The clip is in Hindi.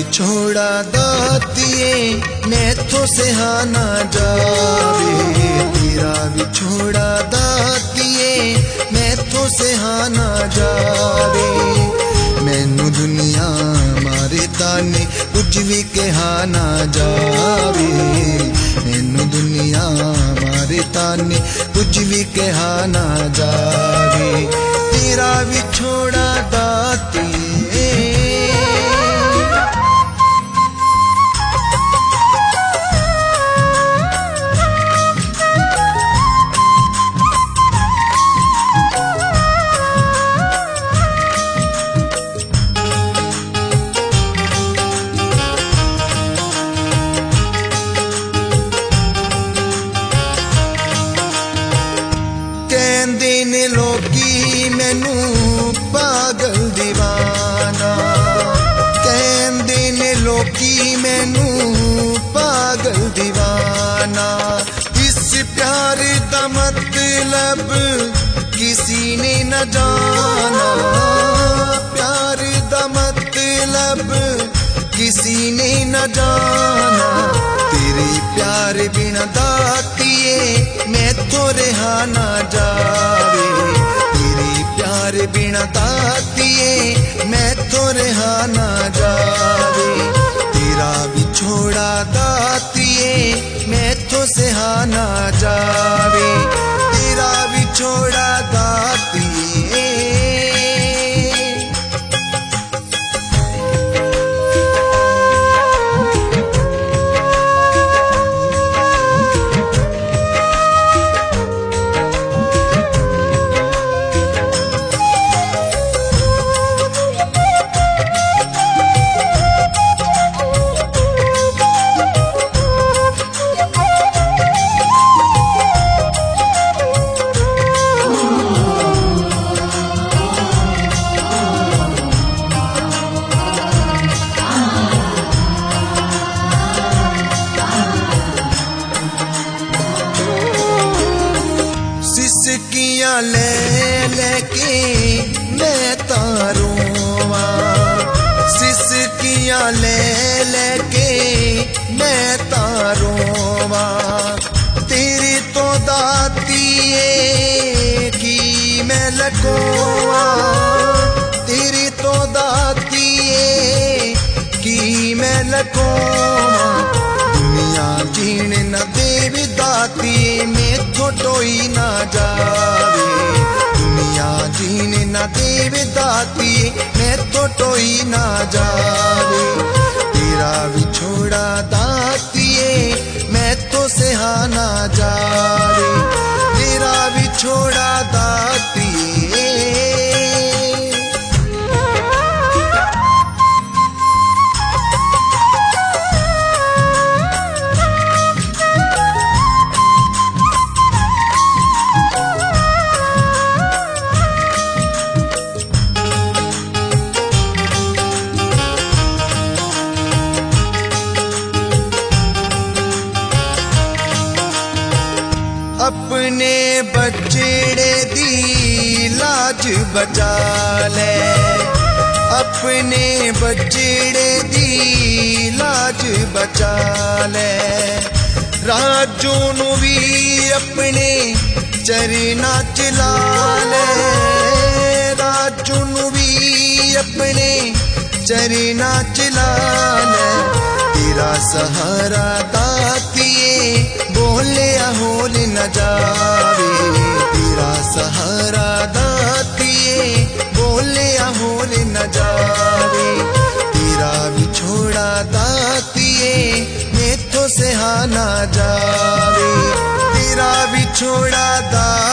विछोड़ा दातिए मैथों से हाना जावे, तेरा विछोड़ा दातिए मैथों से हाना जावे। मैनू दुनिया मारे ताने कुछ भी कहा ना जावे, मैनू दुनिया मारे ताने कुछ भी कहा ना जावे। तेरा विछोड़ा दातिए ने लोगी मैनू पागल दीवाना, कहंदे ने लोगी मैनू पागल दीवाना। इस प्यार दा मतलब किसी ने न जाना, प्यार दा मतलब किसी ने न जाना। तेरे प्यार बिना दातिए मैथों रहा ना जावे, तेरे प्यार बिना दातिए मैथों रहा ना जावे। तेरा विछोड़ा दातिए मैथों से हा ना जावे, तेरा विछोड़ा दातिए। सिसकियां ले लेके मैं तारोवा, सिसकियां ले लेके मैं तारोवा। तेरी तो दातिए की मैं लकोवा, तेरी तो दातिए की मैं लकोवा। दुनिया जीने न देवी दातिए मैथों टोई ना जावे, दुनिया जीने न देवे दातिए मैथों टोई ना जावे। तेरा विछोड़ा दातिए मैथों से हा ना जावे, तेरा विछोड़ा दातिए। अपने बचड़े दी लाज बचा ले, अपने बचड़े दी लाज बचा ले। राजू नू भी अपने चरना चला ले, राजू नू भी अपने चरना चला ले। तेरा सहारा दातिए बोले होल न जावे, तेरा सहारा दातिए बोले होल न जावे। तेरा विछोड़ा दातिए मैथों से हा ना जावे, तेरा विछोड़ा दातिए।